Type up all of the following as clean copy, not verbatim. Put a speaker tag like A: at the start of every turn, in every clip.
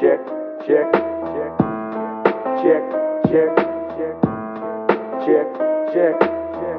A: check, check, check, check, check, check, check.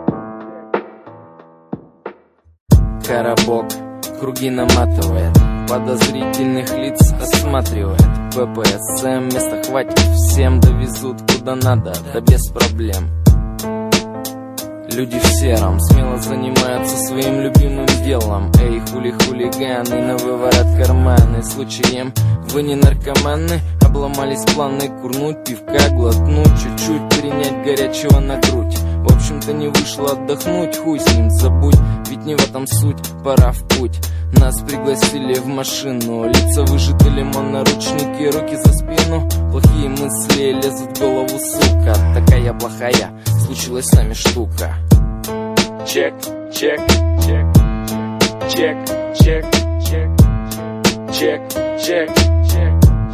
B: Коробок круги наматывает, подозрительных лиц осматривает. ППСМ, места хватит всем, довезут куда надо, да без проблем. Люди в сером смело занимаются своим любимым делом. Эй, хулиганы, на выворот карманы. Случаем вы не наркоманы? Обломались планы курнуть, пивка глотнуть, чуть-чуть перенять горячего на грудь. В общем-то не вышло отдохнуть, хуй с ним, забудь, ведь не в этом суть, пора в путь. Нас пригласили в машину, лица выжаты, лимон, наручники, руки за спину. Плохие мысли лезут в голову, сука, такая плохая, случилась с нами штука.
A: Чек, чек, чек, чек, чек, чек, чек, чек, чек.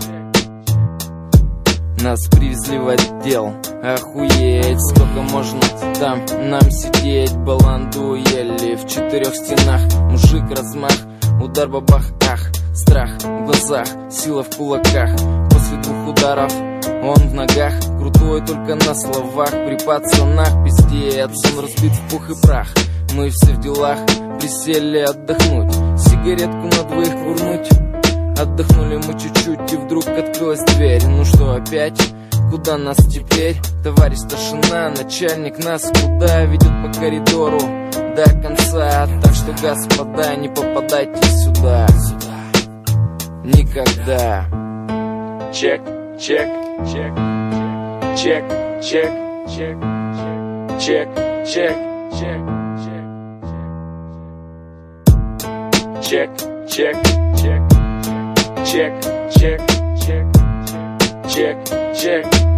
B: Нас привезли в отдел, охуеть, сколько можно там нам сидеть. Баланду ели в 4 стенах, мужик размах, удар бабах, ах, страх в глазах, сила в кулаках. После 2 ударов он в ногах, крутой только на словах, при пацанах пиздец, он разбит в пух и прах. Мы все в делах, присели отдохнуть, сигаретку на 2 курнуть. Отдохнули мы чуть-чуть, и вдруг открылась дверь. Ну что опять? Куда нас теперь? Товарищ старшина, начальник нас куда ведет по коридору до конца. Так что, господа, не попадайте сюда никогда.
A: Чек, чек, чек, чек, чек, чек, чек, чек, чек, чек, чек, чек, чек, чек, чек, чек, чек.